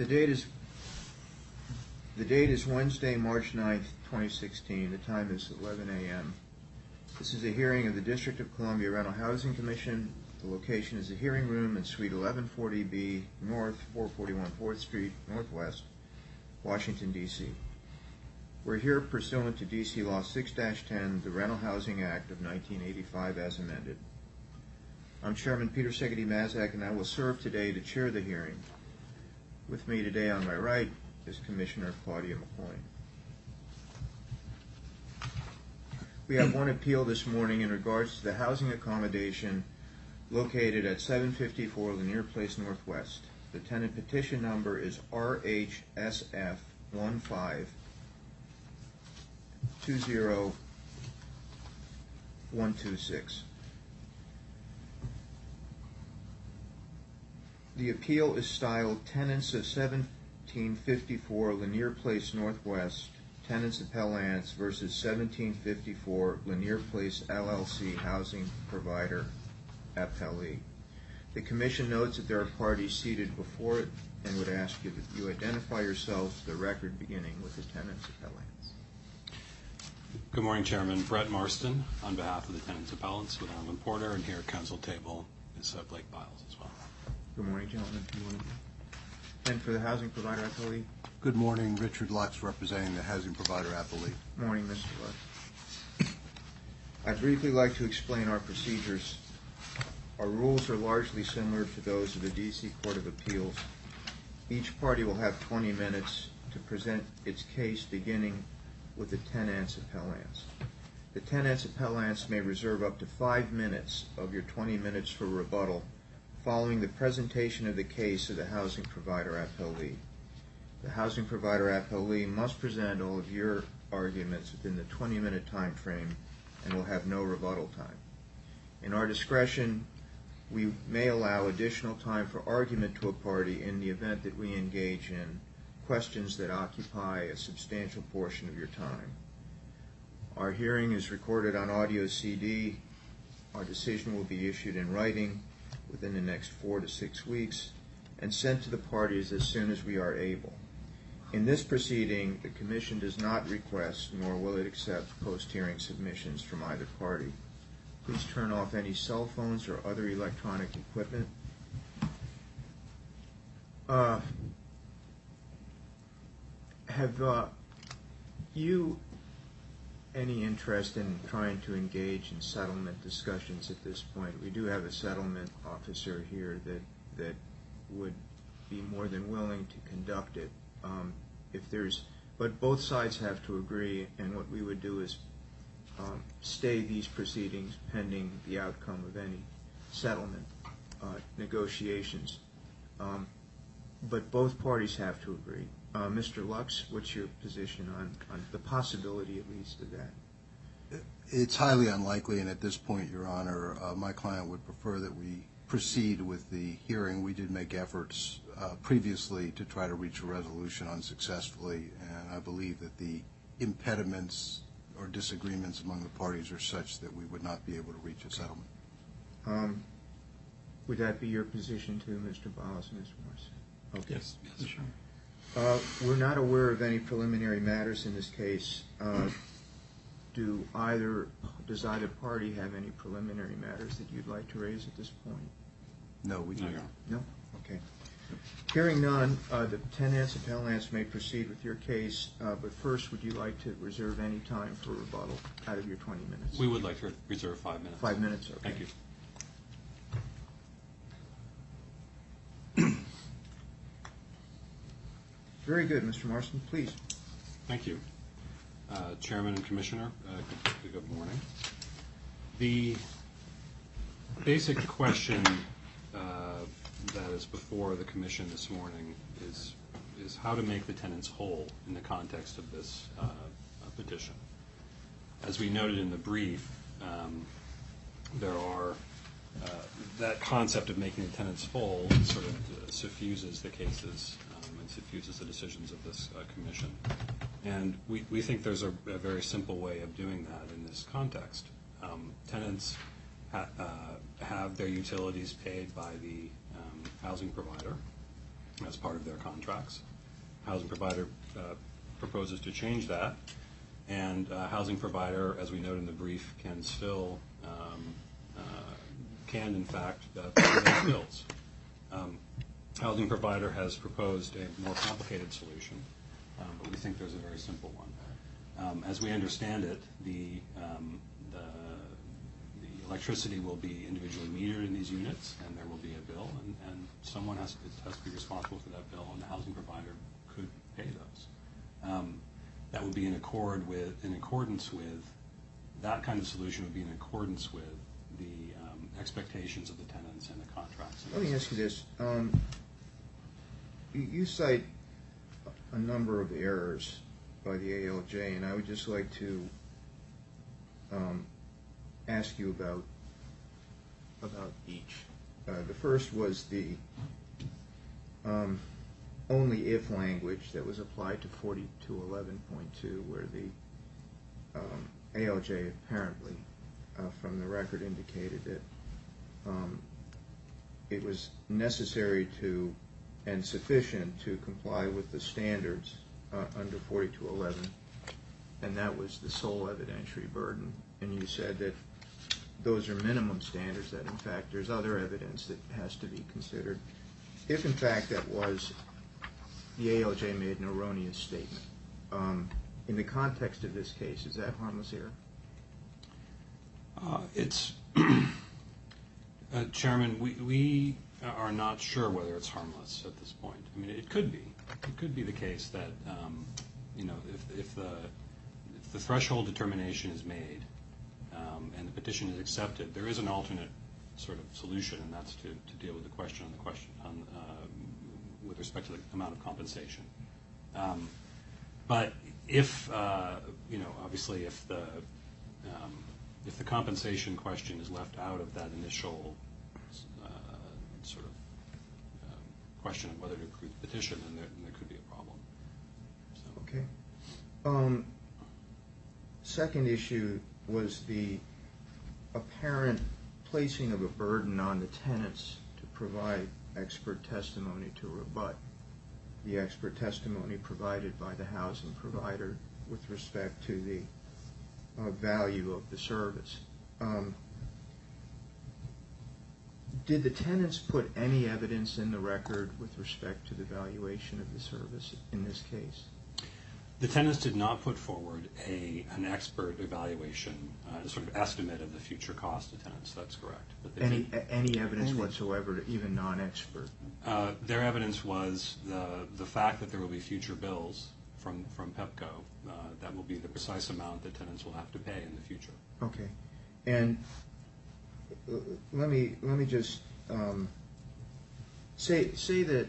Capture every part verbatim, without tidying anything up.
The date is the date is Wednesday, March ninth, twenty sixteen. The time is eleven a m This is a hearing of the District of Columbia Rental Housing Commission. The location is the hearing room in Suite eleven forty B North, four forty-one fourth Street, Northwest, Washington, D C We're here pursuant to D C Law six dash ten, the Rental Housing Act of nineteen eighty-five as amended. I'm Chairman Peter Segedie-Mazak, and I will serve today to chair the hearing. With me today on my right is Commissioner Claudia McCloy. We have one appeal this morning in regards to the housing accommodation located at seven fifty-four Lanier Place Northwest. The tenant petition number is R H S F one five two zero one two six. The appeal is styled Tenants of seventeen fifty-four Lanier Place Northwest, Tenants Appellants versus seventeen fifty-four Lanier Place L L C Housing Provider Appellee. The Commission notes that there are parties seated before it and would ask you that you identify yourselves for the record, beginning with the Tenants Appellants. Good morning, Chairman. Brett Marston on behalf of the Tenants Appellants with Alan Porter, and here at Council table is uh, Blake Biles as well. Good morning, gentlemen. Good morning. And for the Housing Provider Appellee? Good morning. Richard Lux representing the Housing Provider Appellee. Good morning, Mister Lux. I'd briefly like to explain our procedures. Our rules are largely similar to those of the D C Court of Appeals. Each party will have twenty minutes to present its case, beginning with the Tenants Appellants. The Tenants Appellants may reserve up to five minutes of your twenty minutes for rebuttal following the presentation of the case of the Housing Provider Appellee. The Housing Provider Appellee must present all of your arguments within the twenty minute time frame and will have no rebuttal time. In our discretion, we may allow additional time for argument to a party in the event that we engage in questions that occupy a substantial portion of your time. Our hearing is recorded on audio C D. Our decision will be issued in writing within the next four to six weeks and sent to the parties as soon as we are able. In this proceeding, the Commission does not request, nor will it accept, post-hearing submissions from either party. Please turn off any cell phones or other electronic equipment. Uh, have uh, you any interest in trying to engage in settlement discussions at this point? We do have a settlement officer here that that would be more than willing to conduct it. Um, if there's, but both sides have to agree, and what we would do is um, stay these proceedings pending the outcome of any settlement uh, negotiations. Um, but both parties have to agree. Uh, Mister Lux, what's your position on, on the possibility, at least, of that? It's highly unlikely, and at this point, Your Honor, uh, my client would prefer that we proceed with the hearing. We did make efforts uh, previously to try to reach a resolution unsuccessfully, and I believe that the impediments or disagreements among the parties are such that we would not be able to reach a settlement. Um, would that be your position too, Mister Biles and Mister Morrison? Okay. Yes, yes, sure. Uh, we're not aware of any preliminary matters in this case. Uh, do either does either party have any preliminary matters that you'd like to raise at this point? No, we do No. not. No? Okay. Hearing none, uh, the Tenants Appellants may proceed with your case, uh, but first, would you like to reserve any time for rebuttal out of your twenty minutes? We would like to reserve five minutes. Five minutes, okay. Thank you. Very good, Mister Marston, please. Thank you. Uh, Chairman and Commissioner, uh, good, good morning. The basic question uh, that is before the Commission this morning is, is how to make the tenants whole in the context of this uh, petition. As we noted in the brief, um, there are uh, that concept of making the tenants whole sort of uh, suffuses the cases um, and suffuses the decisions of this uh, Commission. And we, we think there's a, a very simple way of doing that in this context. Um, tenants ha, uh, have their utilities paid by the um, housing provider, as part of their contracts. Housing provider uh, proposes to change that, and uh, housing provider, as we note in the brief, can still, um, uh, can in fact, uh, pay those bills. Um, housing provider has proposed a more complicated solution, um, but we think there's a very simple one. Um, as we understand it, the, um, the, the electricity will be individually metered in these units, and there will be a bill, and, and someone has to, has to be responsible for that bill, and the housing provider could pay those. Um, that would be in accord with, in accordance with, that kind of solution would be in accordance with the um, expectations of the tenants and the contracts. Let me ask you this. Um, you, you cite a number of errors by the A L J, and I would just like to um, ask you about about each. Uh, the first was the um, only if language that was applied to forty-two eleven point two, where the um, A L J apparently, uh, from the record, indicated that um, it was necessary to and sufficient to comply with the standards uh, under forty-two eleven, and that was the sole evidentiary burden. And you said that those are minimum standards, that in fact there's other evidence that has to be considered. If in fact that was, the A L J made an erroneous statement, um, in the context of this case, is that harmless error? Uh, it's, uh, Chairman, we, we are not sure whether it's harmless at this point. I mean, it could be. It could be the case that, um, you know, if, if, the, if the threshold determination is made um, and the petition is accepted, there is an alternate sort of solution, and that's to, to deal with the question on the question on, uh, with respect to the amount of compensation. Um, but if, uh, you know, obviously if the um, if the compensation question is left out of that initial uh, sort of uh, question of whether to approve the petition, then there, then there could be a problem. So. Okay. Um, second issue was the apparent placing of a burden on the tenants to provide expert testimony to rebut the expert testimony provided by the housing provider with respect to the uh, value of the service. Um, did the tenants put any evidence in the record with respect to the valuation of the service in this case? The tenants did not put forward a an expert evaluation, uh, a sort of estimate of the future cost to tenants. That's correct. But they Any did, any evidence whatsoever, even non-expert? uh, their evidence was the the fact that there will be future bills from from Pepco. Uh, that will be the precise amount that tenants will have to pay in the future. Okay, and uh, let me let me just um, say say that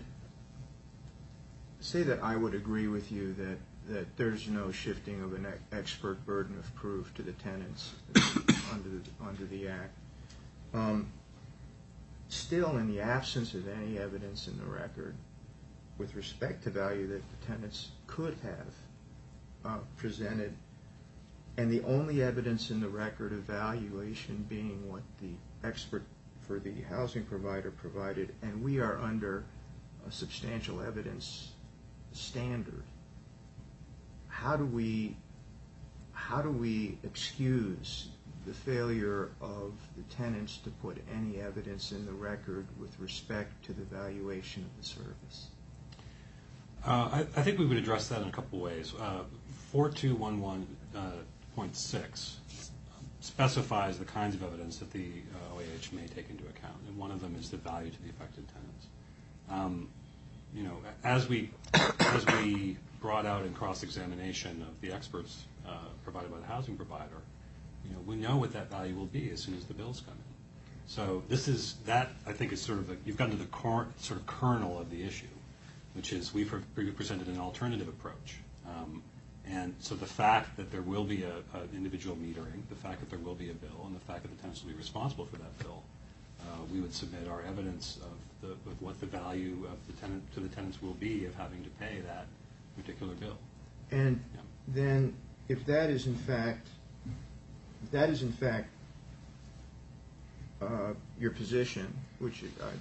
say that I would agree with you that. that there's no shifting of an expert burden of proof to the tenants under the, under the Act. Um, still, in the absence of any evidence in the record with respect to value that the tenants could have uh, presented, and the only evidence in the record of valuation being what the expert for the housing provider provided, and we are under a substantial evidence standard, How do we how do we excuse the failure of the tenants to put any evidence in the record with respect to the valuation of the service? Uh, I, I think we would address that in a couple ways. Uh, forty-two eleven point six specifies the kinds of evidence that the uh, O A H may take into account, and one of them is the value to the affected tenants. Um, you know, as we as we brought out in cross-examination of the experts uh, provided by the housing provider, you know, we know what that value will be as soon as the bills come in. So this is, that I think is sort of, a, you've gotten to the core, sort of kernel of the issue, which is we've presented an alternative approach. Um, and so the fact that there will be a, a individual metering, the fact that there will be a bill, and the fact that the tenants will be responsible for that bill, uh, we would submit our evidence of, the, of what the value of the tenant to the tenants will be of having to pay that particular bill. And yeah. then, if that is in fact, if that is in fact uh, your position, which I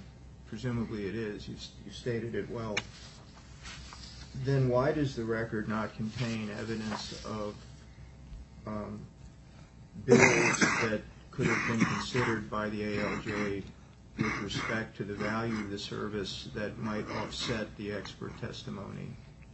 presumably it is, you've, you've stated it well, then why does the record not contain evidence of um, bills that could have been considered by the A L J with respect to the value of the service that might offset the expert testimony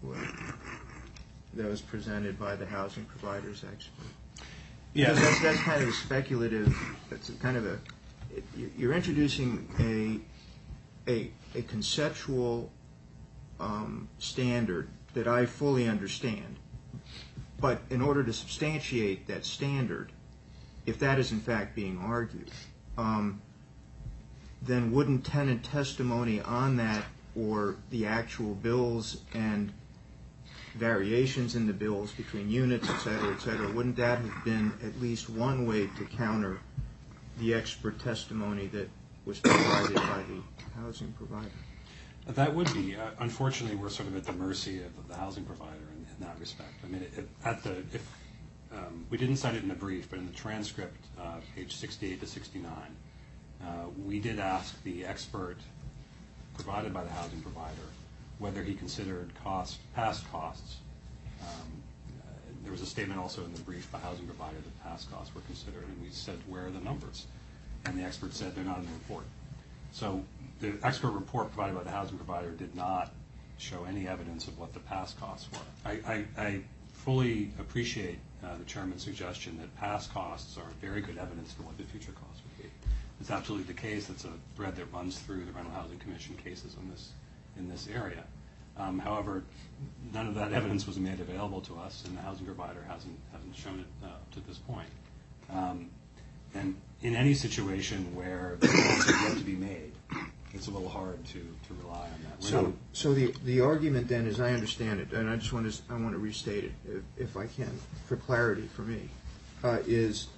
that was presented by the housing provider's expert? Yeah, that's, that's kind of a speculative, that's a kind of a, it, you're introducing a, a, a conceptual um, standard that I fully understand. But in order to substantiate that standard, if that is in fact being argued, um, then wouldn't tenant testimony on that or the actual bills and variations in the bills between units, et cetera, et cetera, wouldn't that have been at least one way to counter the expert testimony that was provided by the housing provider? That would be. Uh, unfortunately, we're sort of at the mercy of the housing provider in, in that respect. I mean, it, at the if um, we didn't cite it in the brief, but in the transcript, uh, page sixty-eight to sixty-nine, uh, we did ask the expert provided by the housing provider whether he considered cost, past costs. Um, uh, there was a statement also in the brief by housing provider that past costs were considered, and we said, where are the numbers? And the expert said they're not in the report. So the expert report provided by the housing provider did not show any evidence of what the past costs were. I, I, I fully appreciate uh, the chairman's suggestion that past costs are very good evidence for what the future costs would be. It's absolutely the case. It's a thread that runs through the Rental Housing Commission cases in this in this area. Um, however, none of that evidence was made available to us, and the housing provider hasn't hasn't shown it uh, to this point. Um, and in any situation where the calls are yet to be made, it's a little hard to, to rely on that. We're So, not, so the the argument then, as I understand it, and I just want to I want to restate it, if, if I can, for clarity for me, uh, is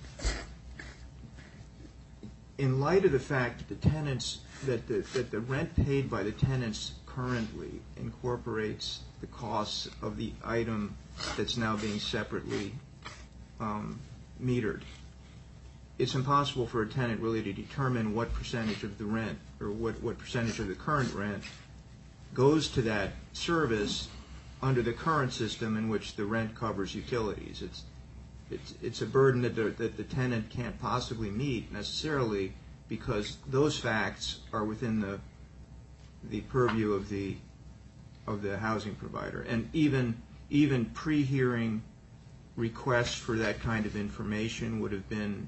in light of the fact that the tenants that the that the rent paid by the tenants currently incorporates the costs of the item that's now being separately um, metered, it's impossible for a tenant really to determine what percentage of the rent or what, what percentage of the current rent goes to that service under the current system in which the rent covers utilities. It's it's it's a burden that the, that the tenant can't possibly meet necessarily, because those facts are within the the purview of the of the housing provider. And even even pre-hearing requests for that kind of information would have been,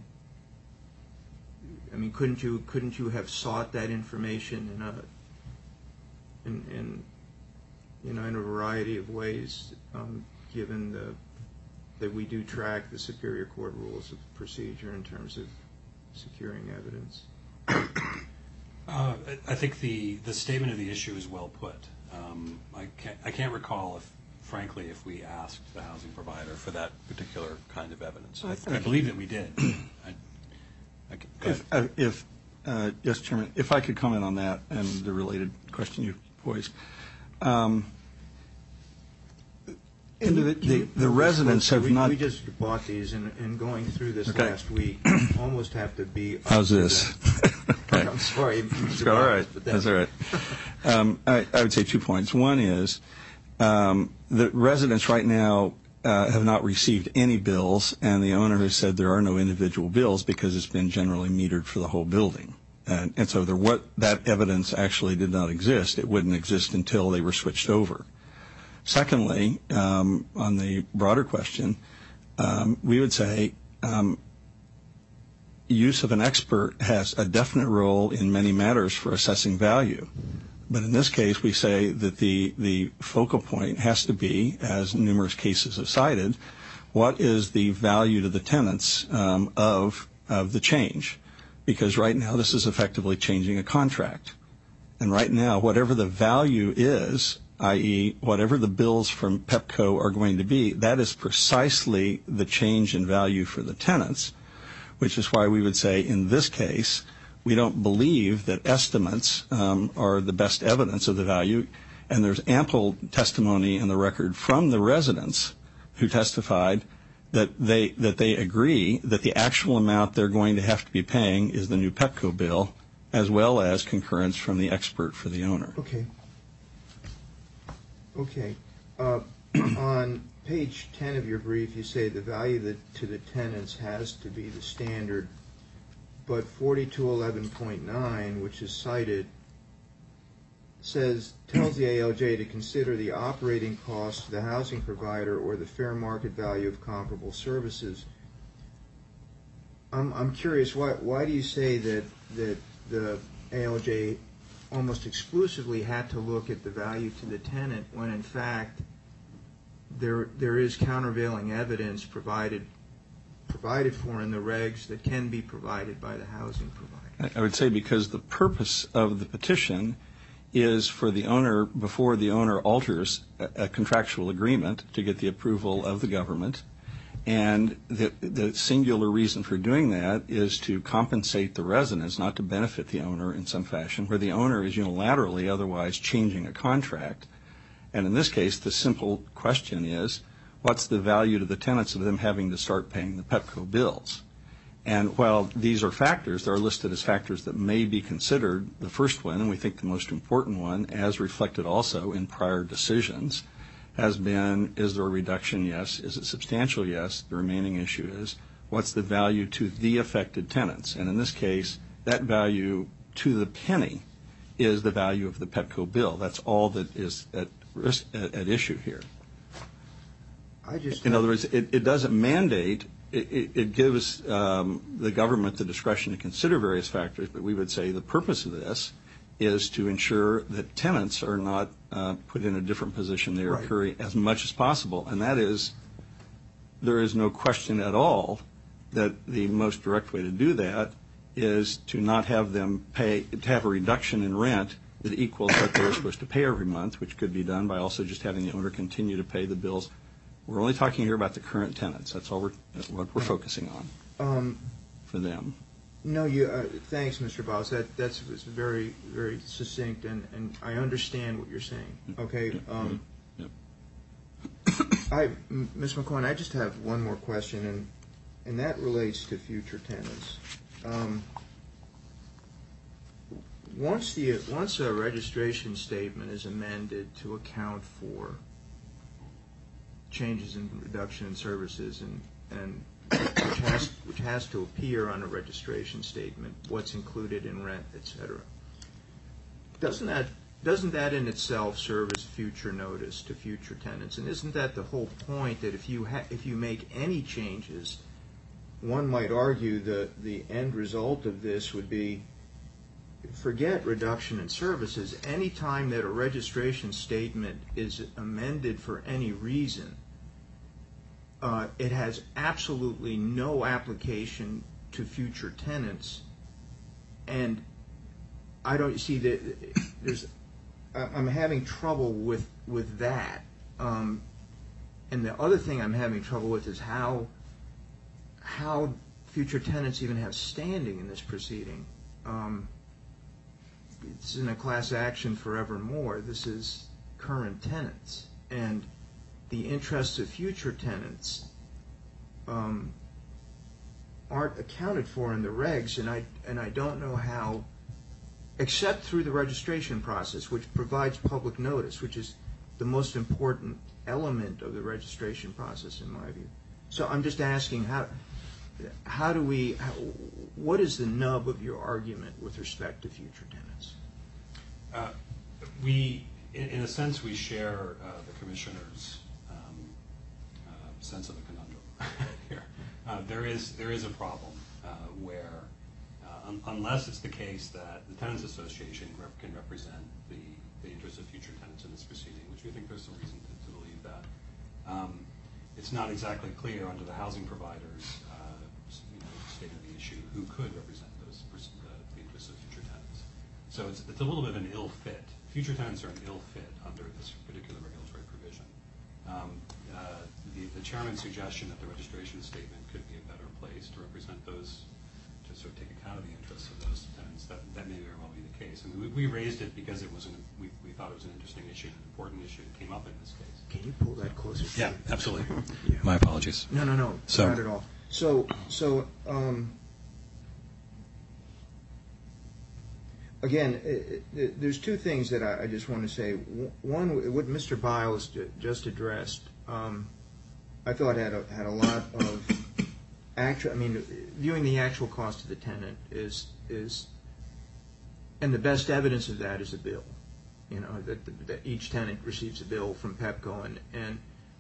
I mean, couldn't you couldn't you have sought that information in a in, in you know in a variety of ways, um, given the that we do track the Superior Court rules of procedure in terms of securing evidence? Uh, I think the, the statement of the issue is well put. Um, I can't I can't recall if, frankly, if we asked the housing provider for that particular kind of evidence. I, I believe that we did. I, I, if, uh, if uh, yes, Chairman, if I could comment on that and the related question you voiced. Um, Can you, the, can the, you, the residents have we, not. We just bought these, and, and going through this Okay. last week, almost have to be. How's this? Okay. I'm sorry. It's all right. But that's, that's all right. Um, I, I would say two points. One is um, the residents right now uh, have not received any bills, and the owner has said there are no individual bills because it's been generally metered for the whole building. And, and so there, what that evidence actually did not exist. It wouldn't exist until they were switched over. Secondly, um, on the broader question, um, we would say um, use of an expert has a definite role in many matters for assessing value. But in this case, we say that the, the focal point has to be, as numerous cases have cited, what is the value to the tenants um, of, of the change? Because right now this is effectively changing a contract. And right now, whatever the value is, that is, whatever the bills from Pepco are going to be, that is precisely the change in value for the tenants, which is why we would say in this case, we don't believe that estimates um, are the best evidence of the value, and there's ample testimony in the record from the residents who testified that they that they agree that the actual amount they're going to have to be paying is the new Pepco bill, as well as concurrence from the expert for the owner. Okay. Okay. Uh, on page ten of your brief, you say the value that, to the tenants has to be the standard, but forty-two eleven point nine, which is cited, says, tells the A L J to consider the operating cost to the housing provider or the fair market value of comparable services. I'm, I'm curious, why, why do you say that, that the A L J almost exclusively had to look at the value to the tenant when, in fact, there there is countervailing evidence provided provided for in the regs that can be provided by the housing provider? I would say because the purpose of the petition is for the owner, before the owner alters a, a contractual agreement, to get the approval of the government. And the, the singular reason for doing that is to compensate the residents, not to benefit the owner in some fashion, where the owner is unilaterally otherwise changing a contract. And in this case, the simple question is, what's the value to the tenants of them having to start paying the Pepco bills? And while these are factors, they're listed as factors that may be considered, the first one, and we think the most important one, as reflected also in prior decisions, has been, is there a reduction? Yes. Is it substantial? Yes. The remaining issue is, what's the value to the affected tenants? And in this case, that value to the penny is the value of the Pepco bill. That's all that is at risk, at, at issue here. I just in other words, it, it doesn't mandate, it, it, it gives um, the government the discretion to consider various factors, but we would say the purpose of this is to ensure that tenants are not uh, put in a different position they Right. occur as much as possible. And that is, there is no question at all that the most direct way to do that is to not have them pay, to have a reduction in rent that equals what they're supposed to pay every month, which could be done by also just having the owner continue to pay the bills. We're only talking here about the current tenants. That's all we're, what we're focusing on Um, for them. no, you. Uh, thanks, Mister Boss. That that's was very very succinct, and, and I understand what you're saying. Okay. Um, Yep. I, M- Miz McCoy, I just have one more question, and and that relates to future tenants. Um, once the once a registration statement is amended to account for changes in reduction in services and and which has which has to appear on a registration statement, what's included in rent, et cetera. Doesn't that doesn't that in itself serve as future notice to future tenants? And isn't that the whole point, that if you ha- if you make any changes, one might argue that the end result of this would be, forget reduction in services. Any time that a registration statement is amended for any reason, uh, it has absolutely no application to future tenants. And I don't see that there's. I'm having trouble with with that. Um, and the other thing I'm having trouble with is how how future tenants even have standing in this proceeding. Um, it's in a class action forevermore. This is current tenants, and the interests of future tenants um, aren't accounted for in the regs, and I and I don't know how, except through the registration process, which provides public notice, which is the most important element of the registration process, in my view. So I'm just asking, how how do we, how, what is the nub of your argument with respect to future tenants? Uh, we, in, in a sense, we share uh, the commissioner's um, uh, sense of the conundrum here. Uh, there is there is a problem uh, where, uh, un- unless it's the case that the Tenants Association rep- can represent the, the interests of future tenants in this proceeding, which we think there's some reason to, to believe that, um, it's not exactly clear under the housing providers' uh, you know, state of the issue who could represent those uh, the interests of future tenants. So it's, it's a little bit of an ill fit. Future tenants are an ill fit under this particular regulatory provision. Um, uh, the, the chairman's suggestion that the registration statement could be a better place to represent those, to sort of take account of the interests of those tenants, that, that may very well be the case. I mean, we, we raised it because it was an, we, we thought it was an interesting issue, an important issue that came up in this case. Can you pull that closer? to Yeah, you? absolutely. Yeah. My apologies. No, no, no, So- not at all. So, so, um, again, it, it, there's two things that I, I just want to say. One, what Mister Biles just addressed, um, I thought had a, had a lot of actual. I mean, viewing the actual cost of the tenant is is, and the best evidence of that is a bill. You know, that, that each tenant receives a bill from Pepco, and and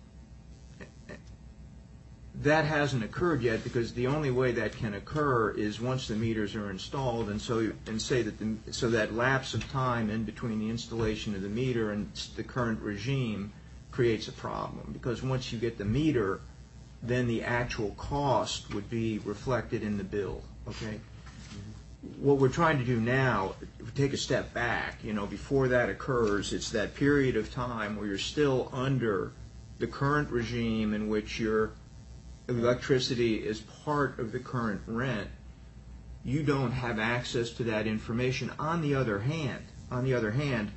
that hasn't occurred yet, because the only way that can occur is once the meters are installed, and so and say that the, so that lapse of time in between the installation of the meter and the current regime creates a problem, because once you get the meter, then the actual cost would be reflected in the bill. Okay. What we're trying to do now, if we take a step back, you know, before that occurs, it's that period of time where you're still under the current regime in which your electricity is part of the current rent. You don't have access to that information. On the other hand, on the other hand,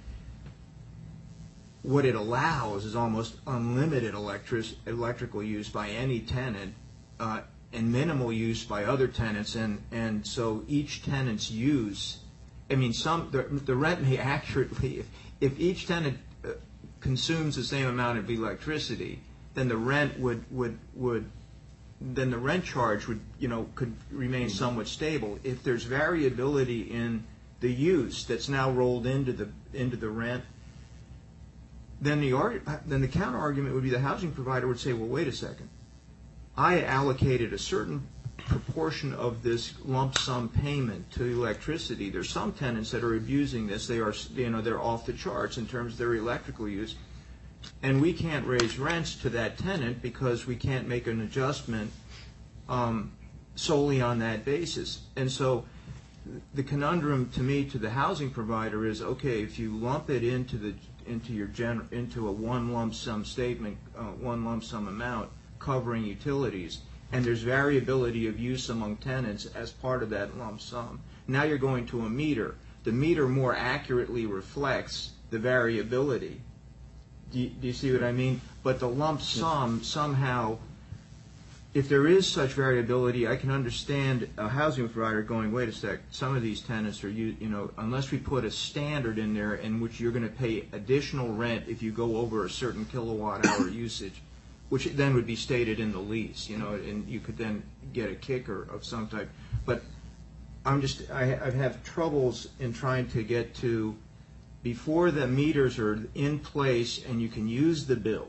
what it allows is almost unlimited electric electrical use by any tenant, uh, and minimal use by other tenants, and and so each tenant's use. I mean, some the, the rent may accurately, if, if each tenant uh, consumes the same amount of electricity, then the rent would would would. then the rent charge would, you know, could remain somewhat stable. If there's variability in the use that's now rolled into the into the rent, then the then the counter argument would be the housing provider would say, well, wait a second, I allocated a certain proportion of this lump sum payment to electricity. There's some tenants that are abusing this. They are, you know, they're off the charts in terms of their electrical use. And we can't raise rents to that tenant because we can't make an adjustment um, solely on that basis. And so the conundrum to me to the housing provider is, okay, if you lump it into the into your gen, into a one lump sum statement, uh, one lump sum amount covering utilities, and there's variability of use among tenants as part of that lump sum. Now you're going to a meter. The meter more accurately reflects the variability. Do you, do you see what I mean? But the lump sum somehow, if there is such variability, I can understand a housing provider going, wait a sec, some of these tenants are, you, you know, unless we put a standard in there in which you're going to pay additional rent if you go over a certain kilowatt hour usage, which then would be stated in the lease, you know, and you could then get a kicker of some type. But I'm just, I, I have troubles in trying to get to, before the meters are in place and you can use the bill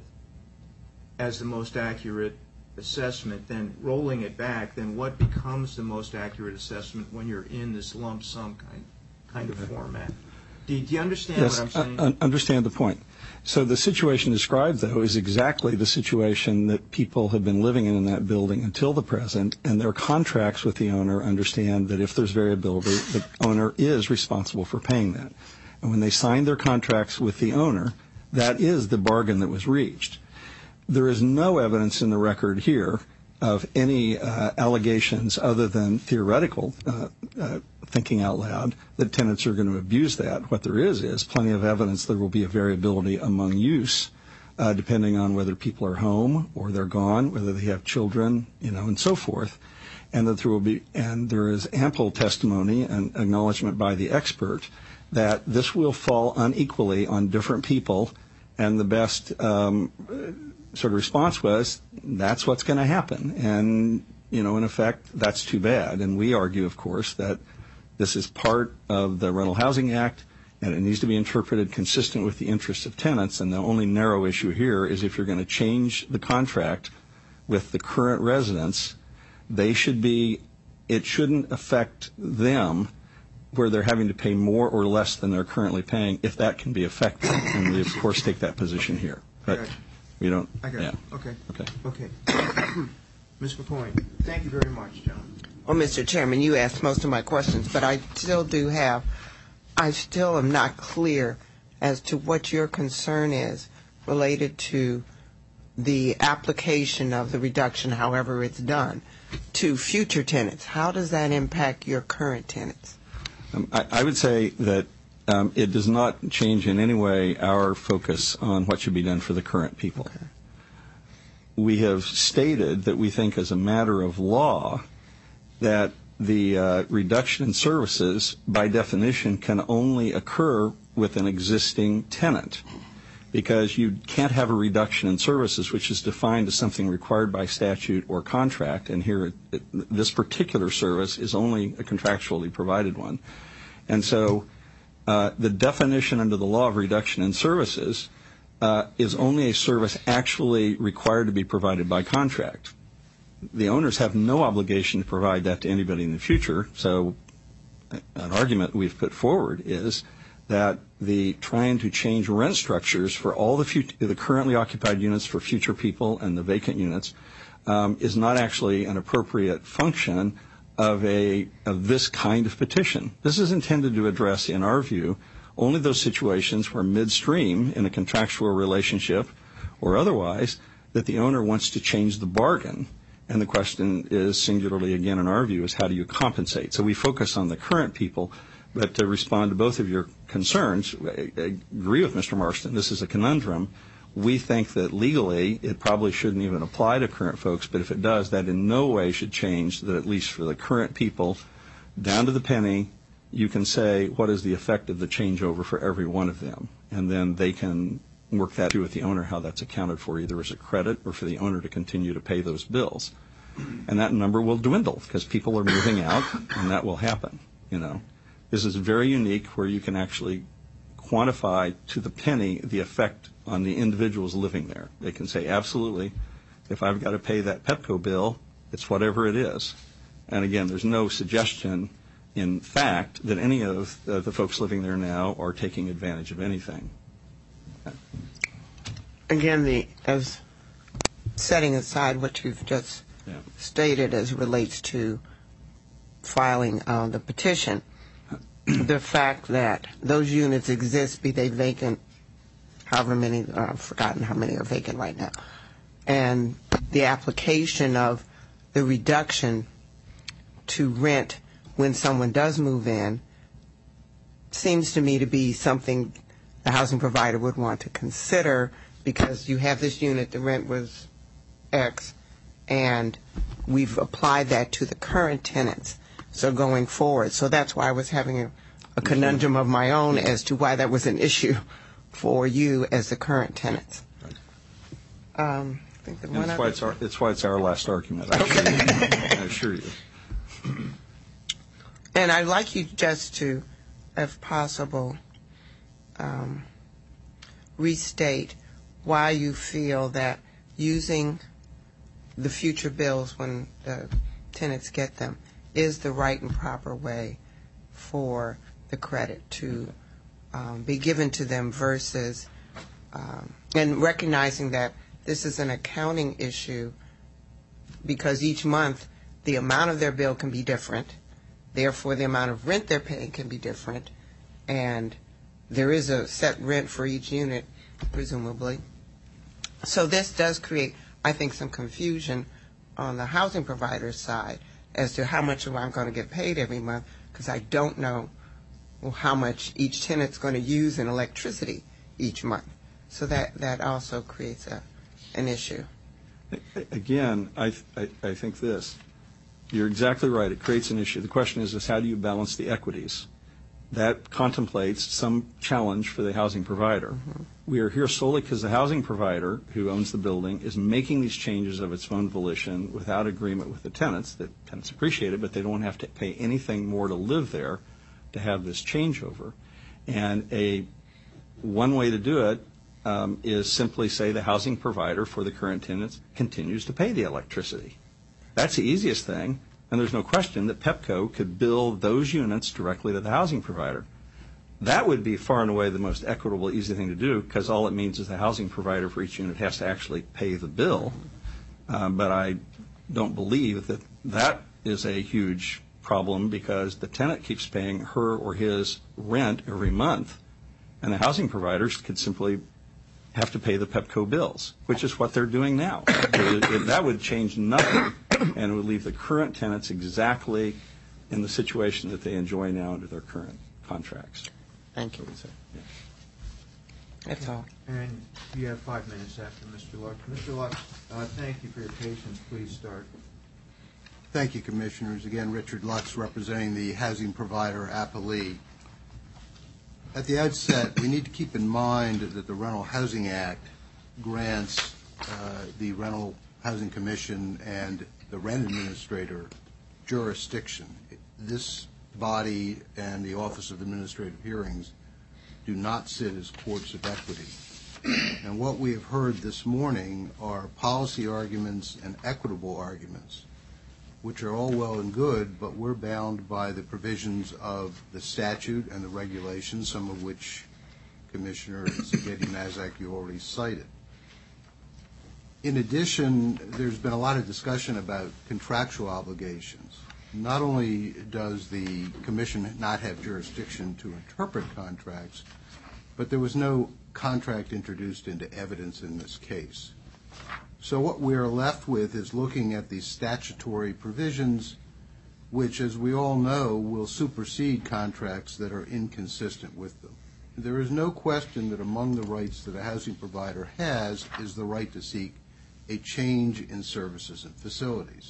as the most accurate assessment, then rolling it back, then what becomes the most accurate assessment when you're in this lump sum kind, kind of format? Do, do you understand yes, what I'm saying? I understand the point. So the situation described, though, is exactly the situation that people have been living in in that building until the present, and their contracts with the owner understand that if there's variability, the owner is responsible for paying that. And when they signed their contracts with the owner, that is the bargain that was reached. There is no evidence in the record here of any uh, allegations other than theoretical uh, uh, thinking out loud that tenants are going to abuse that. What there is is plenty of evidence there will be a variability among use, uh, depending on whether people are home or they're gone, whether they have children, you know, and so forth. And that there will be, and there is ample testimony and acknowledgement by the expert that this will fall unequally on different people, and the best um, sort of response was, that's what's going to happen. And, you know, in effect, that's too bad. And we argue, of course, that this is part of the Rental Housing Act, and it needs to be interpreted consistent with the interests of tenants. And the only narrow issue here is if you're going to change the contract with the current residents, they should be, it shouldn't affect them where they're having to pay more or less than they're currently paying, if that can be effective. And we, of course, take that position here. But we don't. I got yeah. it. Okay. Okay. Okay. Miz McCoy, thank you very much, gentlemen. Well, Mister Chairman, you asked most of my questions, but I still do have, I still am not clear as to what your concern is related to the application of the reduction, however it's done, to future tenants. How does that impact your current tenants? Um, I, I would say that um, it does not change in any way our focus on what should be done for the current people. Okay. We have stated that we think as a matter of law that the uh, reduction in services, by definition, can only occur with an existing tenant, because you can't have a reduction in services which is defined as something required by statute or contract, and here it, it, this particular service is only a contractually provided one. And so uh, the definition under the law of reduction in services uh, is only a service actually required to be provided by contract. The owners have no obligation to provide that to anybody in the future, so an argument we've put forward is that the trying to change rent structures for all the, fut- the currently occupied units for future people and the vacant units um, is not actually an appropriate function of a of this kind of petition. This is intended to address, in our view, only those situations where midstream in a contractual relationship or otherwise that the owner wants to change the bargain. And the question is, singularly again in our view, is how do you compensate? So we focus on the current people. But to respond to both of your concerns, I agree with Mister Marston. This is a conundrum. We think that legally it probably shouldn't even apply to current folks, but if it does, that in no way should change that, at least for the current people, down to the penny, you can say what is the effect of the changeover for every one of them. And then they can work that through with the owner, how that's accounted for, either as a credit or for the owner to continue to pay those bills. And that number will dwindle because people are moving out, and that will happen, you know. This is very unique where you can actually quantify to the penny the effect on the individuals living there. They can say, absolutely, if I've got to pay that Pepco bill, it's whatever it is. And again, there's no suggestion in fact that any of uh, the folks living there now are taking advantage of anything. Again, the as setting aside what you've just yeah. stated as it relates to filing uh, the petition, the fact that those units exist, be they vacant, however many, uh, I've forgotten how many are vacant right now, and the application of the reduction to rent when someone does move in seems to me to be something the housing provider would want to consider, because you have this unit, the rent was X, and we've applied that to the current tenants. So going forward, so that's why I was having a, a conundrum of my own as to why that was an issue for you as the current tenants. Right. Um, I think the one it's, why it's, our, it's why it's our last argument. I okay. assure you. I assure you. And I'd like you just to, if possible, um, restate why you feel that using the future bills when the tenants get them is the right and proper way for the credit to um, be given to them versus, um, and recognizing that this is an accounting issue because each month the amount of their bill can be different, therefore the amount of rent they're paying can be different, and there is a set rent for each unit, presumably. So this does create, I think, some confusion on the housing provider's side as to how much am I going to get paid every month, because I don't know well, how much each tenant's going to use in electricity each month. So that, that also creates a, an issue. Again, I, I, I think this. You're exactly right. It creates an issue. The question is, is how do you balance the equities? That contemplates some challenge for the housing provider. Mm-hmm. We are here solely because the housing provider who owns the building is making these changes of its own volition without agreement with the tenants. The tenants appreciate it, but they don't have to pay anything more to live there to have this changeover. And a one way to do it um, is simply say the housing provider for the current tenants continues to pay the electricity. That's the easiest thing. And there's no question that Pepco could bill those units directly to the housing provider. That would be far and away the most equitable, easy thing to do, because all it means is the housing provider for each unit has to actually pay the bill. Um, but I don't believe that that is a huge problem, because the tenant keeps paying her or his rent every month, and the housing providers could simply have to pay the Pepco bills, which is what they're doing now. It, it, that would change nothing, and it would leave the current tenants exactly in the situation that they enjoy now under their current contracts. Thank you. Yeah. That's all. And you have five minutes after Mister Lux. Mister Lux, uh, thank you for your patience. Please start. Thank you, Commissioners. Again, Richard Lutz representing the housing provider Appali. At the outset, we need to keep in mind that the Rental Housing Act grants uh, the Rental Housing Commission and the rent administrator jurisdiction. This body and the Office of Administrative Hearings do not sit as courts of equity. And what we have heard this morning are policy arguments and equitable arguments, which are all well and good, but we're bound by the provisions of the statute and the regulations, some of which Commissioner Szigeti-Mazak, you already cited. In addition, there's been a lot of discussion about contractual obligations. Not only does the Commission not have jurisdiction to interpret contracts, but there was no contract introduced into evidence in this case. So what we're left with is looking at the statutory provisions, which, as we all know, will supersede contracts that are inconsistent with them. There is no question that among the rights that a housing provider has is the right to seek a change in services and facilities.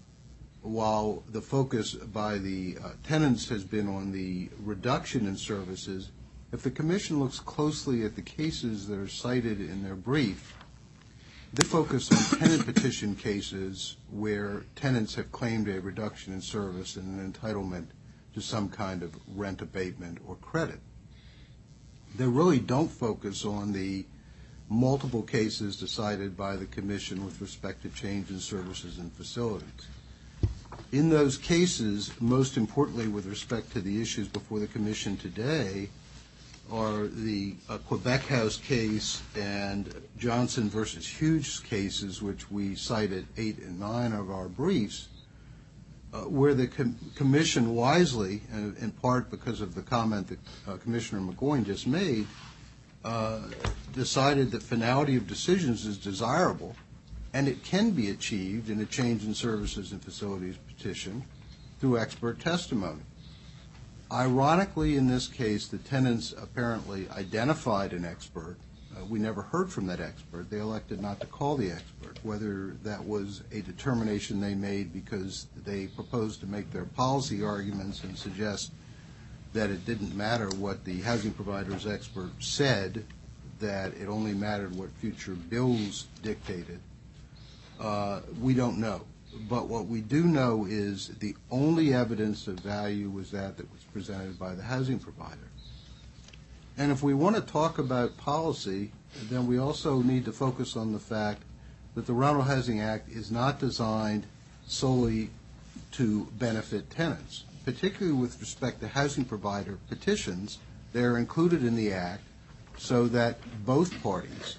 While the focus by the uh, tenants has been on the reduction in services, if the Commission looks closely at the cases that are cited in their brief, they focus on tenant petition cases where tenants have claimed a reduction in service and an entitlement to some kind of rent abatement or credit. They really don't focus on the multiple cases decided by the Commission with respect to change in services and facilities. In those cases, most importantly with respect to the issues before the Commission today, are the uh, Quebec House case and Johnson versus Hughes cases, which we cited eight and nine of our briefs, uh, where the com- Commission wisely, uh, in part because of the comment that uh, Commissioner McGowan just made, uh, decided that finality of decisions is desirable, and it can be achieved in a change in services and facilities petition through expert testimony. Ironically, in this case, the tenants apparently identified an expert. Uh, we never heard from that expert. They elected not to call the expert, whether that was a determination they made because they proposed to make their policy arguments and suggest that it didn't matter what the housing provider's expert said, that it only mattered what future bills dictated. Uh, we don't know. But what we do know is the only evidence of value was that that was presented by the housing provider. And if we want to talk about policy, then we also need to focus on the fact that the Rental Housing Act is not designed solely to benefit tenants, particularly with respect to housing provider petitions. They're included in the Act so that both parties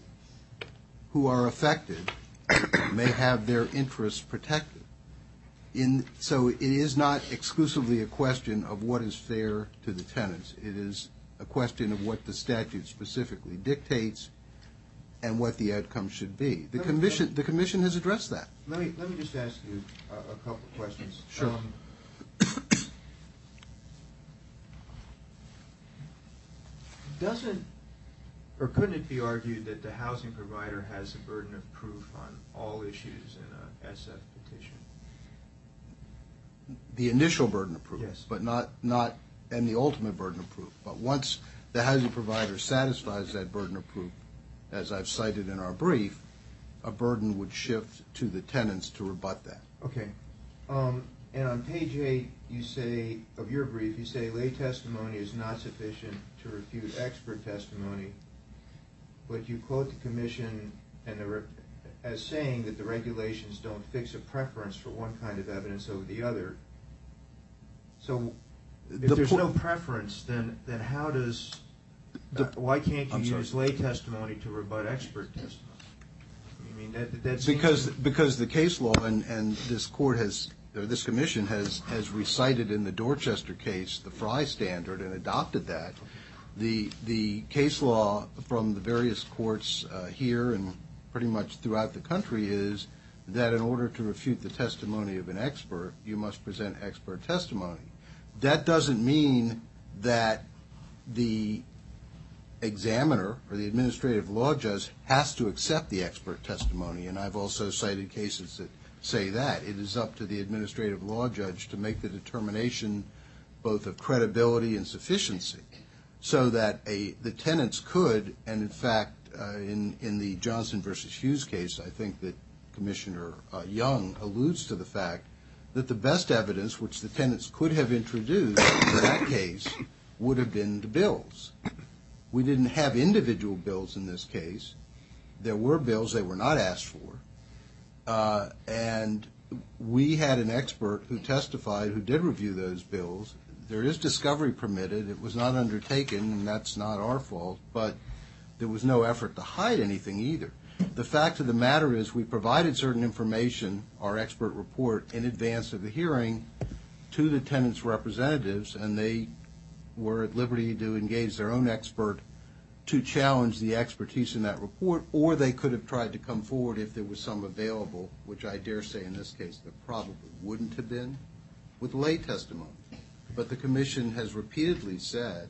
who are affected may have their interests protected. In, so it is not exclusively a question of what is fair to the tenants. It is a question of what the statute specifically dictates and what the outcome should be. The commission, the commission has addressed that. Let me let me just ask you a, a couple of questions. Sure. Um, doesn't or couldn't it be argued that the housing provider has a burden of proof on all issues in a S F petition? The initial burden of proof, yes, but not not and the ultimate burden of proof. But once the housing provider satisfies that burden of proof, as I've cited in our brief, a burden would shift to the tenants to rebut that. Okay. Um, and on page eight, you say, of your brief, you say lay testimony is not sufficient to refute expert testimony, but you quote the commission and the re- as saying that the regulations don't fix a preference for one kind of evidence over the other. So if The there's po- no preference, then then how does uh, The- why can't you I'm sorry. use lay testimony to rebut expert testimony? I mean that that seems Because to- because the case law and, and this court has or this commission has has recited in the Dorchester case the Fry standard and adopted that. The the case law from the various courts uh, here and pretty much throughout the country is that in order to refute the testimony of an expert, you must present expert testimony. That doesn't mean that the examiner or the administrative law judge has to accept the expert testimony, and I've also cited cases that say that. It is up to the administrative law judge to make the determination both of credibility and sufficiency, so that a the tenants could, and in fact, uh, in in the Johnson versus Hughes case, I think that Commissioner uh, Young alludes to the fact that the best evidence which the tenants could have introduced in that case would have been the bills. We didn't have individual bills in this case. There were bills, they were not asked for. Uh, and we had an expert who testified who did review those bills. There is discovery permitted. It was not undertaken, and that's not our fault, but there was no effort to hide anything either. The fact of the matter is we provided certain information, our expert report, in advance of the hearing to the tenants' representatives, and they were at liberty to engage their own expert to challenge the expertise in that report, or they could have tried to come forward if there was some available, which I dare say in this case there probably wouldn't have been, with lay testimony. But the Commission has repeatedly said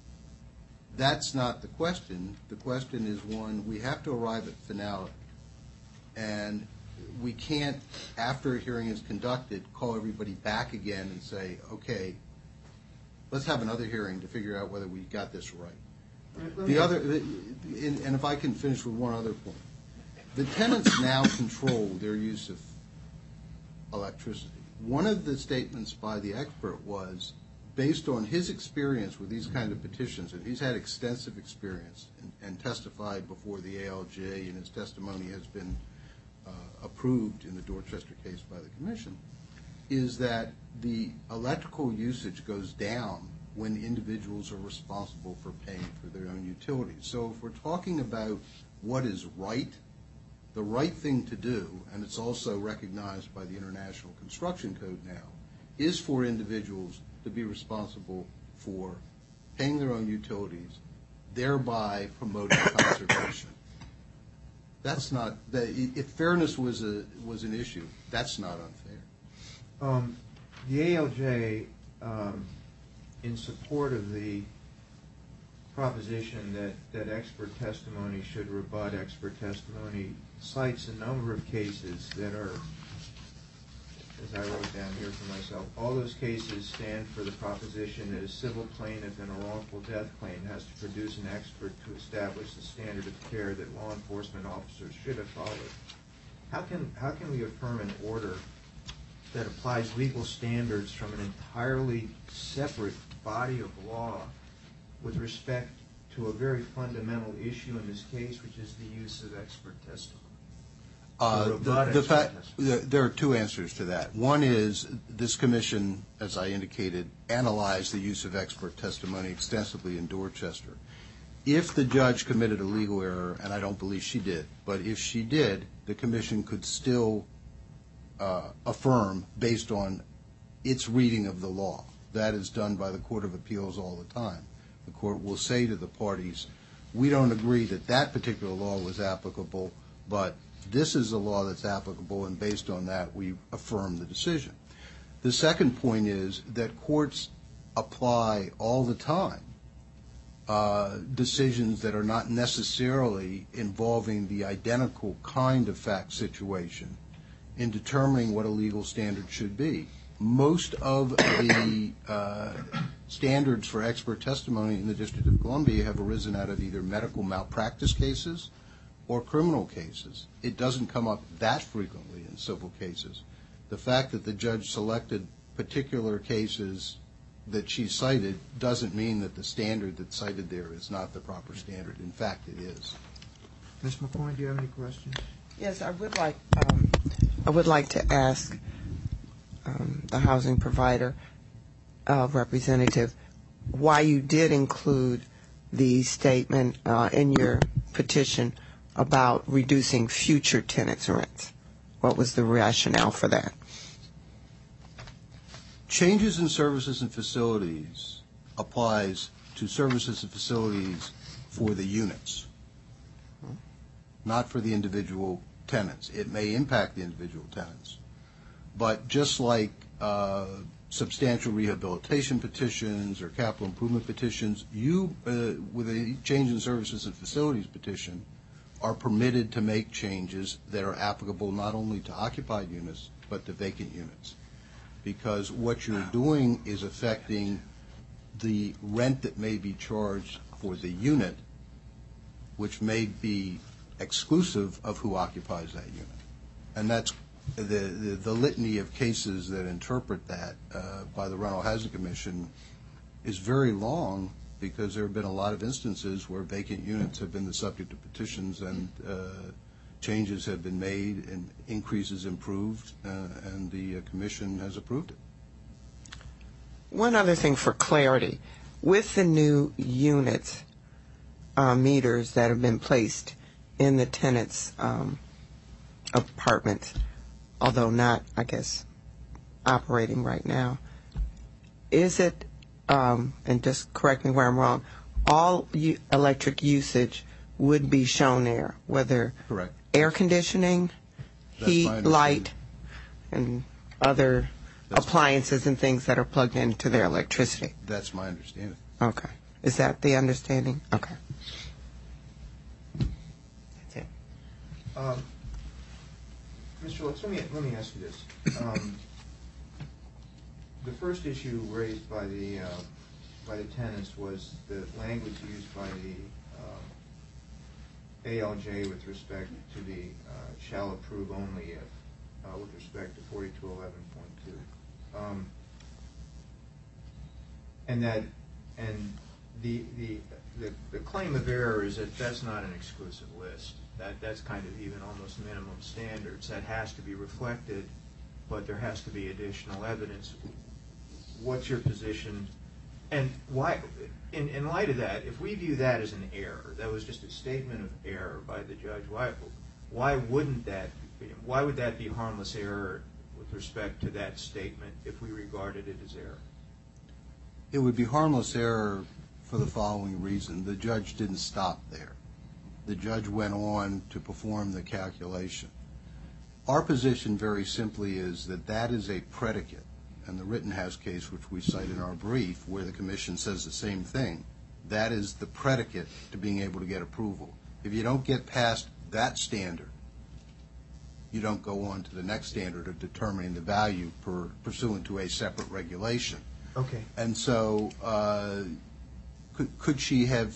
that's not the question. The question is one, we have to arrive at finality. And we can't, after a hearing is conducted, call everybody back again and say, okay, let's have another hearing to figure out whether we got this right. The other, and if I can finish with one other point, the tenants now control their use of electricity. One of the statements by the expert was, based on his experience with these kind of petitions, and he's had extensive experience and, and testified before the A L J, and his testimony has been uh, approved in the Dorchester case by the Commission, is that the electrical usage goes down when individuals are responsible for paying for their own utilities. So if we're talking about what is right, the right thing to do, and it's also recognized by the International Construction Code now, is for individuals to be responsible for paying their own utilities, thereby promoting conservation. That's not, if fairness was a was an issue, that's not unfair. Um, the A L J, um, in support of the proposition that, that expert testimony should rebut expert testimony, cites a number of cases that are, as I wrote down here for myself, all those cases stand for the proposition that a civil plaintiff in a wrongful death claim has to produce an expert to establish the standard of care that law enforcement officers should have followed. How can, how can we affirm an order that applies legal standards from an entirely separate body of law with respect to a very fundamental issue in this case, which is the use of expert testimony? Uh, the, the fact, there are two answers to that. One is this Commission, as I indicated, analyzed the use of expert testimony extensively in Dorchester. If the judge committed a legal error, and I don't believe she did, but if she did, the Commission could still uh, affirm based on its reading of the law. That is done by the Court of Appeals all the time. The Court will say to the parties, we don't agree that that particular law was applicable, but this is the law that's applicable, and based on that, we affirm the decision. The second point is that courts apply all the time uh, decisions that are not necessarily involving the identical kind of fact situation in determining what a legal standard should be. Most of the uh, standards for expert testimony in the District of Columbia have arisen out of either medical malpractice cases or criminal cases. It doesn't come up that frequently in civil cases. The fact that the judge selected particular cases that she cited doesn't mean that the standard that's cited there is not the proper standard. In fact, it is. Miz McCoy, do you have any questions? Yes, I would like um, I would like to ask um, the housing provider uh, representative why you did include the statement uh, in your petition about reducing future tenants' rents. What was the rationale for that? Changes in services and facilities applies to services and facilities for the units, not for the individual tenants. It may impact the individual tenants, but just like uh, substantial rehabilitation petitions or capital improvement petitions, you, uh, with a change in services and facilities petition, are permitted to make changes that are applicable not only to occupied units but to vacant units. Because what you're doing is affecting the rent that may be charged for the unit, which may be exclusive of who occupies that unit. And that's the, the, the litany of cases that interpret that uh, by the Rental Housing Commission is very long, because there have been a lot of instances where vacant units have been the subject of petitions and uh, changes have been made and increases improved, uh, and the uh, commission has approved it. One other thing for clarity. With the new units, uh, meters that have been placed in the tenants' um, apartments, although not, I guess, operating right now, is it, um, and just correct me where I'm wrong, all u- electric usage would be shown there, whether Correct. air conditioning, That's my heat, understanding. light, and other That's- appliances and things that are plugged into their electricity. That's my understanding. Okay. Is that the understanding? Okay. That's it. Um, Mister Lutz, let me, let me ask you this. Um, the first issue raised by the, uh, by the tenants was the language used by the um, A L J with respect to the uh, shall approve only if, uh, with respect to forty-two eleven point two. Um, and that, and the, the, the, the claim of error is that that's not an exclusive list. That, that's kind of even almost minimum standards. That has to be reflected, but there has to be additional evidence. What's your position? And why, in, in light of that, if we view that as an error, that was just a statement of error by the judge, why, why wouldn't that, why would that be harmless error with respect to that statement if we regarded it as error? It would be harmless error for the following reason. The judge didn't stop there. The judge went on to perform the calculation. Our position very simply is that that is a predicate, and the Rittenhouse case, which we cite in our brief, where the commission says the same thing, that is the predicate to being able to get approval. If you don't get past that standard, you don't go on to the next standard of determining the value per, pursuant to a separate regulation. Okay. And so uh, could, could she have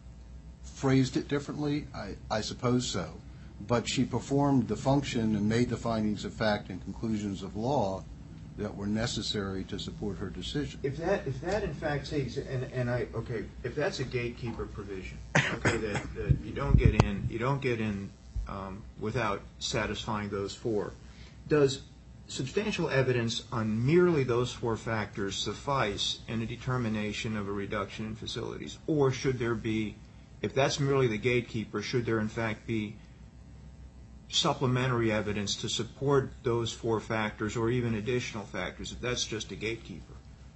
phrased it differently? I, I suppose so. But she performed the function and made the findings of fact and conclusions of law that were necessary to support her decision. If that, if that in fact takes, and, and I, okay, if that's a gatekeeper provision, okay, that, that you don't get in, you don't get in um, without satisfying those four, does substantial evidence on merely those four factors suffice in a determination of a reduction in facilities? Or should there be, if that's merely the gatekeeper, should there in fact be supplementary evidence to support those four factors or even additional factors if that's just a gatekeeper?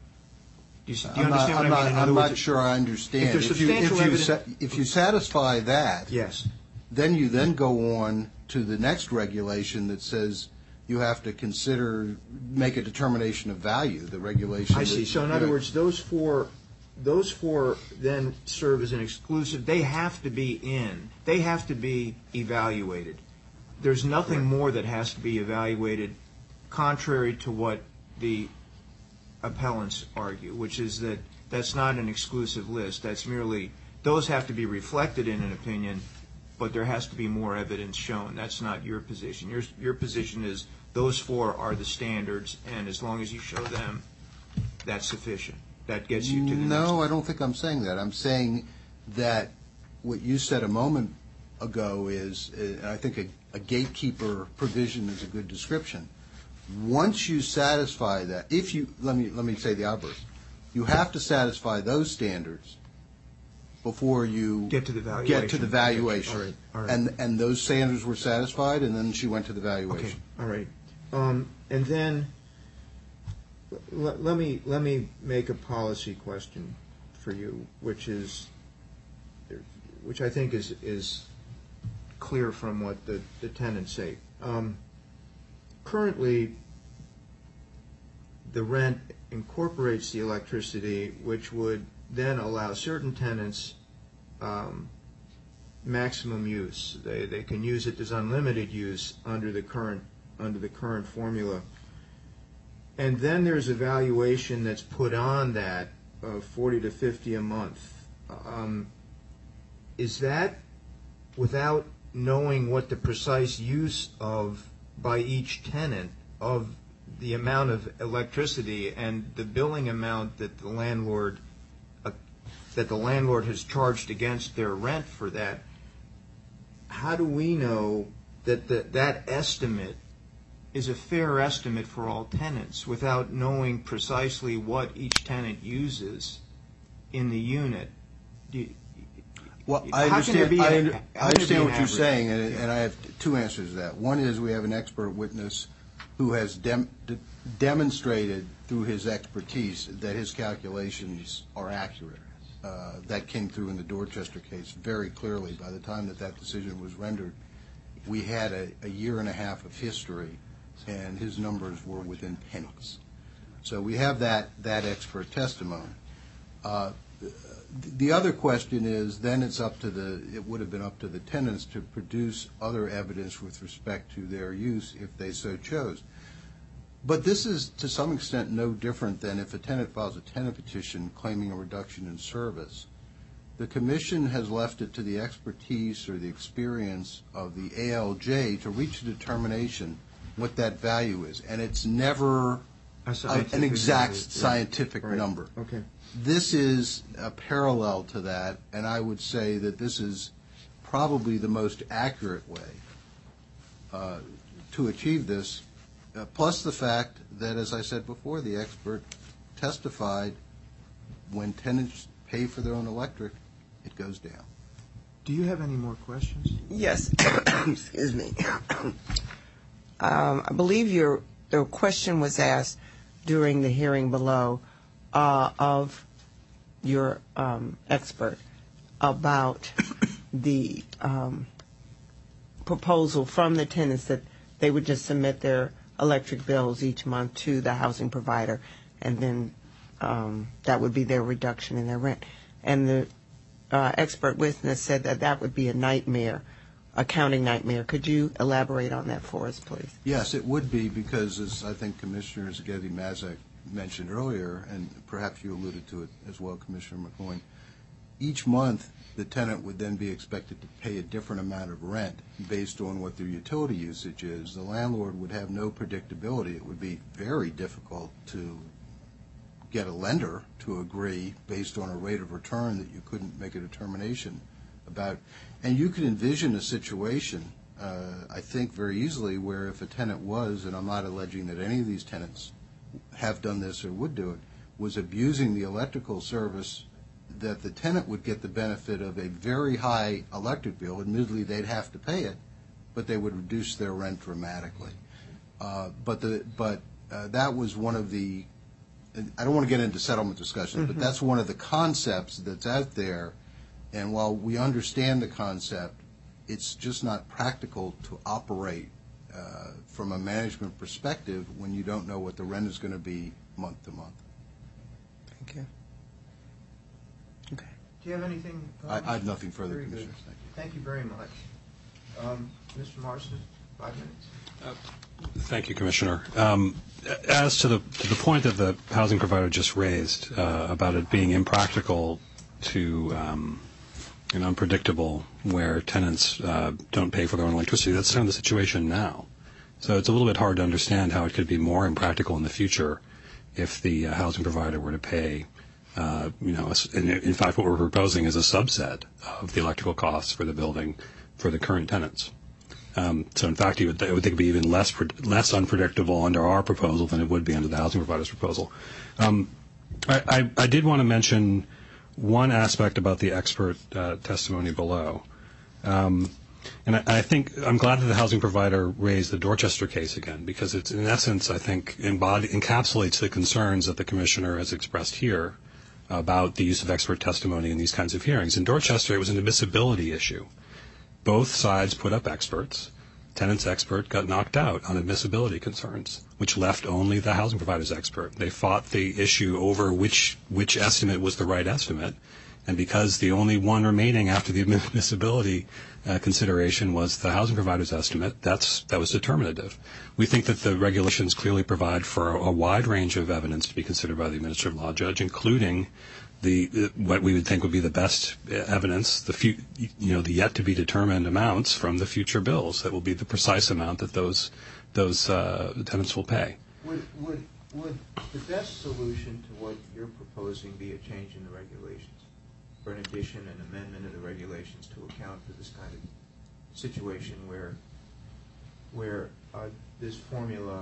Do you, do you I'm understand not, what I'm I mean? In not, other I'm words, not sure I understand. if there's If you, if, substantial you sa- evidence- if you satisfy that, yes. then you then go on to the next regulation that says you have to consider, make a determination of value, the regulation. I see. that- So in other words, those four, those four then serve as an exclusive. They have to be in. They have to be evaluated. There's nothing more that has to be evaluated contrary to what the appellants argue, which is that that's not an exclusive list. That's merely, those have to be reflected in an opinion, but there has to be more evidence shown. That's not your position. Your, your position is those four are the standards, and as long as you show them, that's sufficient. That gets you to the next. No, I don't think I'm saying that. I'm saying that what you said a moment ago is, uh, I think a, a gatekeeper provision is a good description. Once you satisfy that, if you, let me, let me say the obverse, you have to satisfy those standards before you Get to the valuation. Get to the valuation. All right, all right. And, and those standards were satisfied, and then she went to the valuation. Okay, all right. Um, and then l- let me let me make a policy question for you, which is, which I think is is clear from what the, the tenants say. Um, currently, the rent incorporates the electricity, which would then allow certain tenants um, maximum use. They they can use it as unlimited use under the current under the current formula. And then there's a valuation that's put on that of forty to fifty a month. Um, is that without knowing what the precise use of by each tenant of the amount of electricity and the billing amount that the landlord uh, that the landlord has charged against their rent for that? How do we know that the, that estimate is a fair estimate for all tenants without knowing precisely what each tenant uses in the unit? Do you, Well, how I can there understand, be I, a- under- how I can there understand be what an you're average? saying, and, Yeah. and I have two answers to that. One is we have an expert witness who has dem- de- demonstrated through his expertise that his calculations are accurate. Uh, that came through in the Dorchester case very clearly. By the time that that decision was rendered, we had a, a year and a half of history, and his numbers were within pennies. So we have that, that expert testimony. Uh, The other question is, then it's up to the, it would have been up to the tenants to produce other evidence with respect to their use if they so chose. But this is, to some extent, no different than if a tenant files a tenant petition claiming a reduction in service. The commission has left it to the expertise or the experience of the A L J to reach a determination what that value is. And it's never A a- scientific an exact number, yeah. scientific Right. number. Okay. This is a parallel to that, and I would say that this is probably the most accurate way uh, to achieve this, uh, plus the fact that, as I said before, the expert testified when tenants pay for their own electric, it goes down. Do you have any more questions? Yes. Excuse me. um, I believe your the question was asked during the hearing below uh, of your um, expert about the um, proposal from the tenants that they would just submit their electric bills each month to the housing provider, and then um, that would be their reduction in their rent. And the uh, expert witness said that that would be a nightmare, accounting nightmare. Could you elaborate on that for us, please? Yes, it would be, because as I think Commissioner Zagedi Mazak mentioned earlier, and perhaps you alluded to it as well, Commissioner McCoy, each month the tenant would then be expected to pay a different amount of rent based on what their utility usage is. The landlord would have no predictability. It would be very difficult to get a lender to agree based on a rate of return that you couldn't make a determination about. And you could envision a situation, uh, I think very easily, where if a tenant was, and I'm not alleging that any of these tenants have done this or would do it, was abusing the electrical service, that the tenant would get the benefit of a very high electric bill. Admittedly, they'd have to pay it, but they would reduce their rent dramatically. Uh, but the but uh, that was one of the, I don't want to get into settlement discussions, Mm-hmm. but that's one of the concepts that's out there. And while we understand the concept, it's just not practical to operate uh, from a management perspective when you don't know what the rent is going to be month to month. Thank you. Okay. Do you have anything? I, I have nothing further, Very good. Commissioners. Thank you. Thank you very much. Um, Mister Marston, five minutes. Thank you, Commissioner. Um, as to the to the point that the housing provider just raised uh, about it being impractical to um, and unpredictable where tenants uh, don't pay for their own electricity, that's kind of the situation now. So it's a little bit hard to understand how it could be more impractical in the future if the uh, housing provider were to pay, uh, you know, in, in fact, what we're proposing is a subset of the electrical costs for the building for the current tenants. Um, so, in fact, you would, I would think it would be even less less unpredictable under our proposal than it would be under the housing provider's proposal. Um, I, I, I did want to mention one aspect about the expert uh, testimony below. Um, and I, I think I'm glad that the housing provider raised the Dorchester case again, because it's, in essence, I think, embody, encapsulates the concerns that the commissioner has expressed here about the use of expert testimony in these kinds of hearings. In Dorchester, it was an admissibility issue. Both sides put up experts. Tenant's expert got knocked out on admissibility concerns, which left only the housing provider's expert. They fought the issue over which which estimate was the right estimate, And because the only one remaining after the admissibility uh, consideration was the housing provider's estimate, that's that was determinative. We think that the regulations clearly provide for a, a wide range of evidence to be considered by the administrative law judge, including the, the what we would think would be the best evidence, the few, you know, the yet to be determined amounts from the future bills that will be the precise amount that those those uh, tenants will pay. Would, would, would the best solution to what you're proposing be a change in the regulations, or an addition and amendment of the regulations to account for this kind of situation where where uh, this formula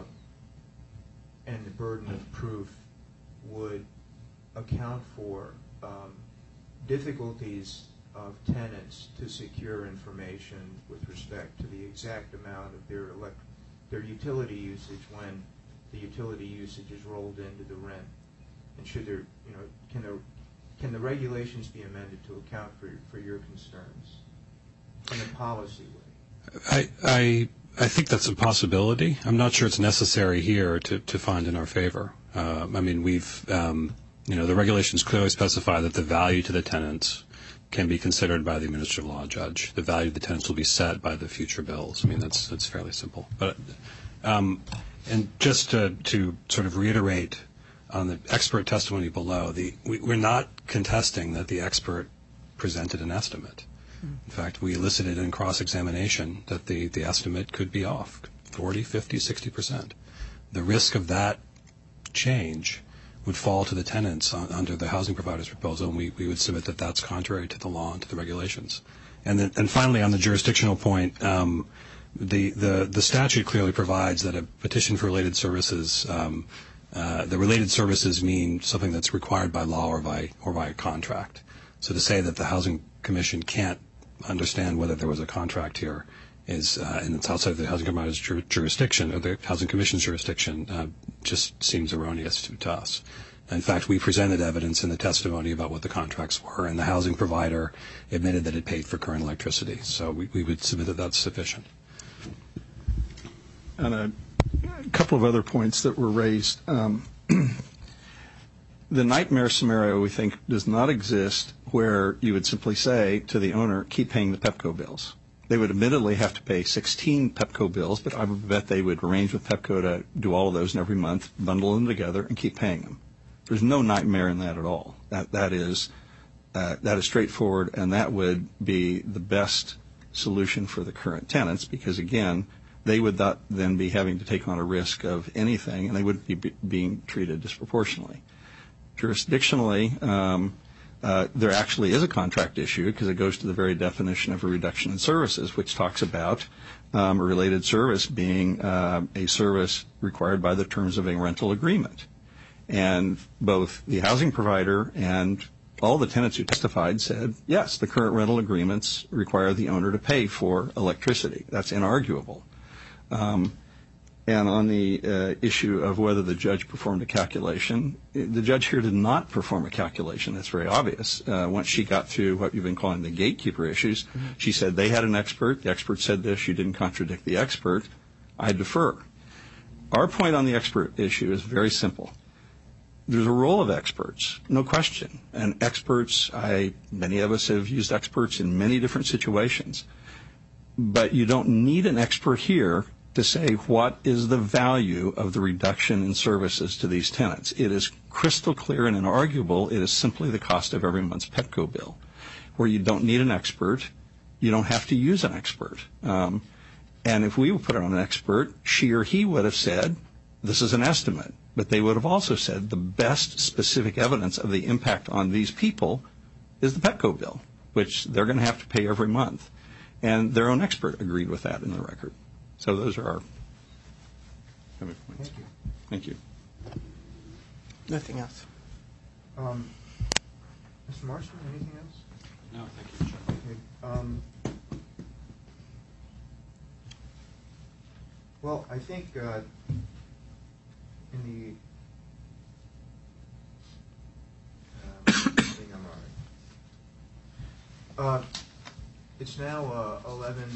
and the burden of proof would account for um, difficulties of tenants to secure information with respect to the exact amount of their elect their utility usage when the utility usage is rolled into the rent? And should there, you know, can there can the regulations be amended to account for for your concerns in a policy way? I I I think that's a possibility. I'm not sure it's necessary here to to find in our favor. Uh, I mean, we've um, you know, the regulations clearly specify that the value to the tenants can be considered by the administrative law judge. The value of the tenants will be set by the future bills. I mean, that's that's fairly simple. But um, and just to, to sort of reiterate on the expert testimony below, the we, we're not contesting that the expert presented an estimate. In fact, we elicited in cross-examination that the, the estimate could be off forty, fifty, sixty percent. The risk of that change would fall to the tenants on, under the housing provider's proposal, and we, we would submit that that's contrary to the law and to the regulations. And then, and finally, on the jurisdictional point, um, the, the, the statute clearly provides that a petition for related services, um, uh, the related services mean something that's required by law or by or by a contract. So to say that the Housing Commission can't understand whether there was a contract here is, uh, and it's outside of the Housing Provider's jur- jurisdiction, or the Housing Commission's jurisdiction, uh, just seems erroneous to, to us. In fact, we presented evidence in the testimony about what the contracts were, and the housing provider admitted that it paid for current electricity. So we, we would submit that that's sufficient. And a couple of other points that were raised. Um, the nightmare scenario, we think, does not exist where you would simply say to the owner, keep paying the Pepco bills. They would admittedly have to pay sixteen Pepco bills, but I would bet they would arrange with Pepco to do all of those and every month, bundle them together, and keep paying them. There's no nightmare in that at all. That that is uh, that is straightforward, and that would be the best solution for the current tenants, because again, they would not then be having to take on a risk of anything, and they wouldn't be, be being treated disproportionately. Jurisdictionally, um, uh, there actually is a contract issue because it goes to the very definition of a reduction in services, which talks about um, a related service being uh, a service required by the terms of a rental agreement. And both the housing provider and all the tenants who testified said, yes, the current rental agreements require the owner to pay for electricity. That's inarguable. Um, and on the uh, issue of whether the judge performed a calculation, the judge here did not perform a calculation. That's very obvious. Uh, once she got through what you've been calling the gatekeeper issues, mm-hmm. she said they had an expert. The expert said this. You didn't contradict the expert. I defer. Our point on the expert issue is very simple. There's a role of experts, no question. And experts, I, many of us have used experts in many different situations. But you don't need an expert here to say what is the value of the reduction in services to these tenants. It is crystal clear and inarguable. It is simply the cost of every month's Pepco bill. Where you don't need an expert, you don't have to use an expert. Um, and if we would put it on an expert, she or he would have said, this is an estimate. But they would have also said the best specific evidence of the impact on these people is the Pepco bill, which they're going to have to pay every month. And their own expert agreed with that in the record. So those are our points. Thank you. Thank you. Nothing else. Um, Mister Marston, anything else? No, thank you, Chair. Okay. Um, well, I think uh, in the uh, I think I'm all right. Uh, it's now uh, eleven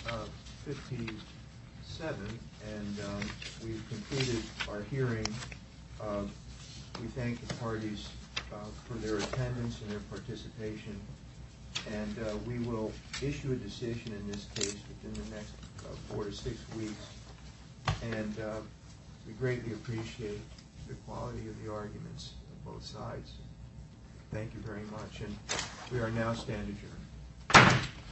fifty-seven, and um, we've concluded our hearing. Uh, we thank the parties uh, for their attendance and their participation. And uh, we will issue a decision in this case within the next uh, four to six weeks. And uh, we greatly appreciate the quality of the arguments of both sides. Thank you very much. And we are now stand adjourned.